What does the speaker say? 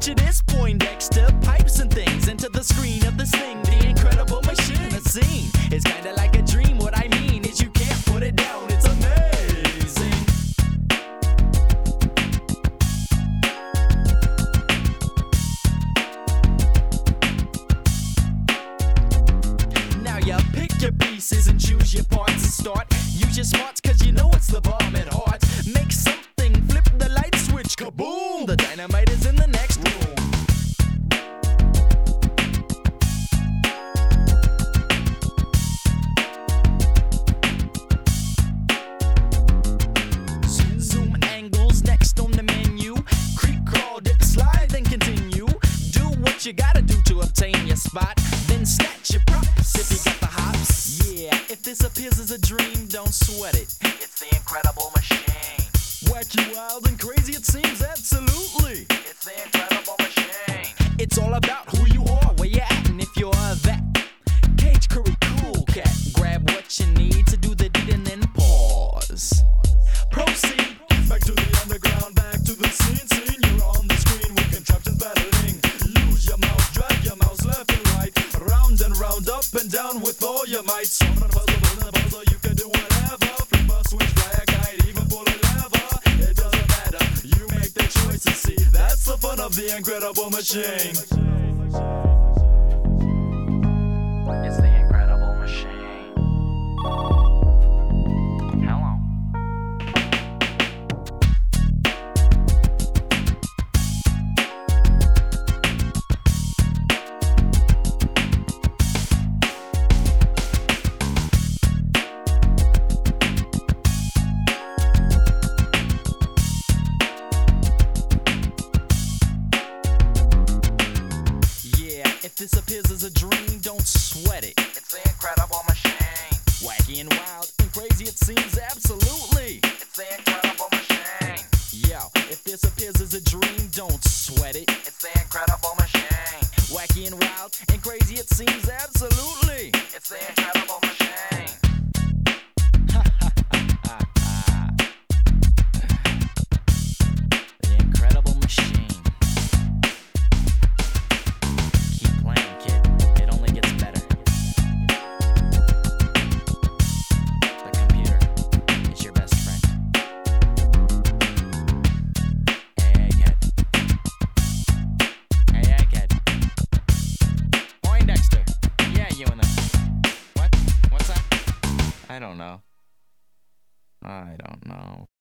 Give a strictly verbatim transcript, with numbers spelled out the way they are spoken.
Picture this, Poindexter, pipes and things into the screen of this thing, the incredible machine. The scene is kinda like a dream. What I mean is you can't put it down, it's amazing. Now you pick your pieces and choose your parts and start. Use your smarts cause you know it's the bomb at heart. Make something, flip the light switch, kaboom! The dynamite is in the next room. Zoom, zoom angles next on the menu. Creep, crawl, dip, slide, then continue. Do what you gotta do to obtain your spot. Then snatch your props if you got the hops. Yeah, if this appears as a dream, don't sweat it. It's the incredible machine. Wacky, wild, and crazy it seems, absolutely. It's the incredible machine. It's all about who you are, where you at, and if you're that Cage Curry cool cat. Grab what you need to do the deed and then pause. Proceed. Back to the underground, back to the scene, scene. You're on the screen with contraptions battling. Use your mouse, drag your mouse left and right. Round and round, up and down with all your might. Solve a puzzle, puzzle, puzzle, you can do whatever. Flip a switch, fly a kite, even pull a lever. It doesn't matter, you make the choices, see. That's the fun of the incredible machine. It's the incredible machine. Hello. If this appears as a dream, don't sweat it. It's the incredible machine. Wacky and wild and crazy it seems, absolutely. It's the incredible machine. Yo, if this appears as a dream, don't sweat it. It's the incredible machine. Wacky and wild and crazy it seems, absolutely. It's the incredible machine. The incredible machine. I don't know. I don't know.